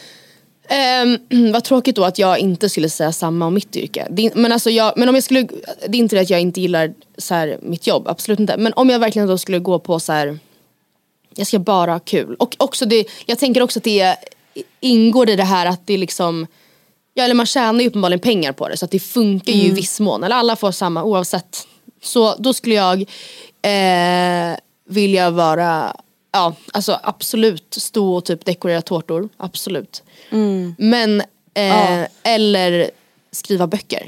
Um, vad tråkigt då att jag inte skulle säga samma om mitt yrke. Det, men, alltså jag, men om jag skulle, det är inte det att jag inte gillar så här, mitt jobb, absolut inte. Men om jag verkligen då skulle gå på så här, jag ska bara ha kul. Och också det, jag tänker också att det ingår i det här att det liksom, ja, eller man tjänar ju uppenbarligen pengar på det, så att det funkar ju mm. i viss mån. Eller alla får samma oavsett. Så då skulle jag eh, vilja vara, ja, alltså absolut stå och typ dekorera tårtor, absolut. Mm. Men eh, ja. eller skriva böcker.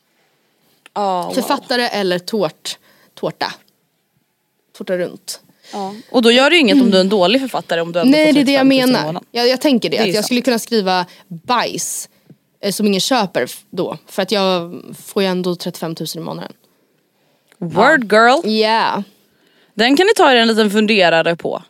Oh, wow. Författare eller tårt, tårta. Tårta runt. Ja. Och då gör det ju inget mm. om du är en dålig författare. Om du ändå Nej, får det är det jag menar. Jag, jag tänker det. det att jag sant. skulle kunna skriva bajs eh, som ingen köper då. För att jag får ju ändå trettiofem tusen i månaden. Word girl. Ja. Yeah. Den kan ni ta er en liten funderare på.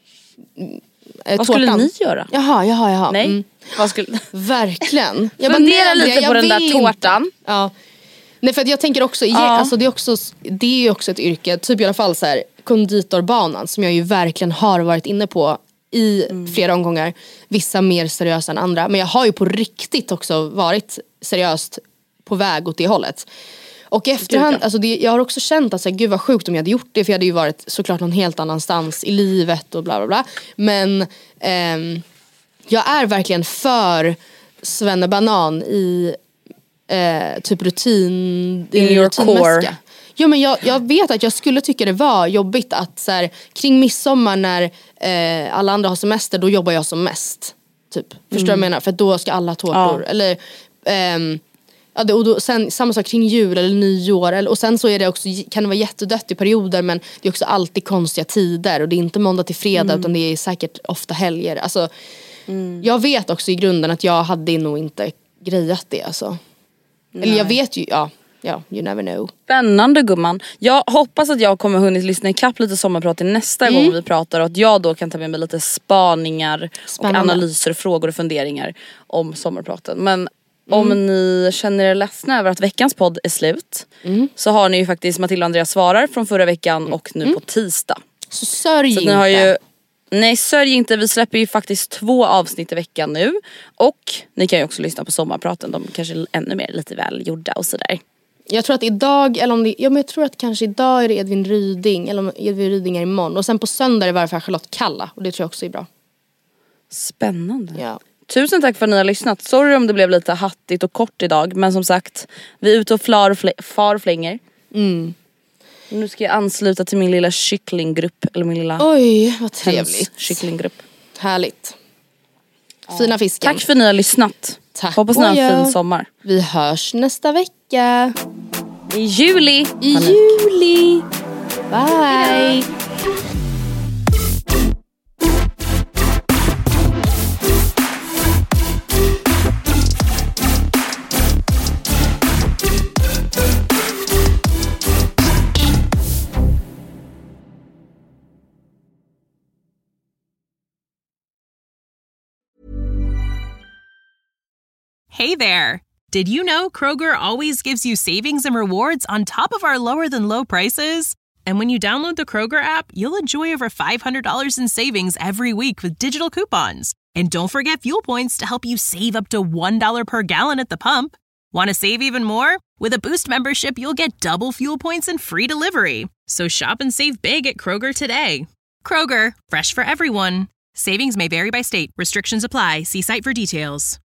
Eh, Vad skulle tårtan. ni göra? Jaha, jaha, jaha. Nej. Mm. Vad skulle... Verkligen. Jag Fundera bara, nej, lite jag, på jag den där tårtan. Inte. Ja. Nej, för att jag tänker också, ja. alltså, det, är också det är ju också ett yrke. Typ i alla fall så här, konditorbanan som jag ju verkligen har varit inne på i mm. flera omgångar. Vissa mer seriösa än andra. Men jag har ju på riktigt också varit seriöst på väg åt det hållet. Och efterhand, alltså det, jag har också känt att så här, gud vad sjukt om jag hade gjort det. För jag hade ju varit såklart någon helt annanstans i livet och bla bla bla. Men ehm, jag är verkligen för svennebanan i eh, typ rutin. In your core. Jo, men jag, jag vet att jag skulle tycka det var jobbigt att så här, kring midsommar när eh, alla andra har semester, då jobbar jag som mest. Typ. Förstår du mm. vad jag menar? För då ska alla ha tårtor. Ja. Eller... Ehm, Ja, det, och då, sen, samma sak kring jul eller nyår eller, och sen så är det också, kan det vara jättedött i perioder, men det är också alltid konstiga tider och det är inte måndag till fredag mm. utan det är säkert ofta helger. Alltså, mm. jag vet också i grunden att jag hade nog inte grejat det alltså. Eller jag vet ju, ja, ja, you never know. Spännande gumman. Jag hoppas att jag kommer hunnit lyssna ikapp lite sommarprat till nästa mm. gång vi pratar och att jag då kan ta med mig lite spaningar Spännande. och analyser, frågor och funderingar om sommarpraten. Men Mm. om ni känner er ledsna över att veckans podd är slut mm. så har ni ju faktiskt Matilda och Andrea svarar från förra veckan och nu mm. på tisdag. Så sörj så inte. Ni har ju, nej, sörj inte. Vi släpper ju faktiskt två avsnitt i veckan nu. Och ni kan ju också lyssna på sommarpraten. De kanske är ännu mer lite väl gjorda och sådär. Jag tror att idag, eller om det, ja, men jag tror att kanske idag är det Edvin Ryding. Eller om Edvin Ryding är imorgon. Och sen på söndag är det varför Charlotte Kalla. Och det tror jag också är bra. Spännande. Ja. Tusen tack för att ni har lyssnat. Sorry om det blev lite hattigt och kort idag. Men som sagt, vi är ute och flar och fl- far och flänger. Mm. Nu ska jag ansluta till min lilla kycklinggrupp. Eller min lilla... Oj, vad trevligt. Kycklinggrupp. Härligt. Fina fisken. Tack för att ni har lyssnat. Tack. Hoppas ni har en fin sommar. Vi hörs nästa vecka. I juli. I Panik. juli. Bye. Hey there! Did you know Kroger always gives you savings and rewards on top of our lower-than-low prices? And when you download the Kroger app, you'll enjoy over five hundred dollars in savings every week with digital coupons. And don't forget fuel points to help you save up to one dollar per gallon at the pump. Want to save even more? With a Boost membership, you'll get double fuel points and free delivery. So shop and save big at Kroger today. Kroger, fresh for everyone. Savings may vary by state. Restrictions apply. See site for details.